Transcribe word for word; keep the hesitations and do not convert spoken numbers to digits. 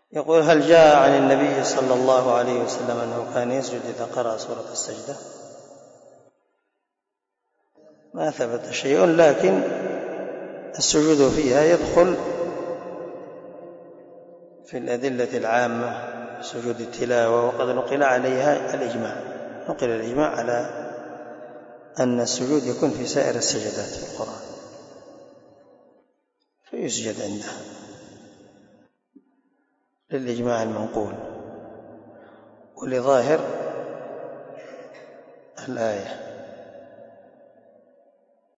يقول: هل جاء عن النبي صلى الله عليه وسلم أنه كان يسجد إذا قرأ سورة السجدة؟ ما ثبت شيء، لكن السجود فيها يدخل في الأدلة العامة، سجود التلاوة، وقد نقل عليها الإجماع، نقل الإجماع على أن السجود يكون في سائر السجدات في القرآن، فيسجد عندها للإجماع المنقول ولظاهر الآية.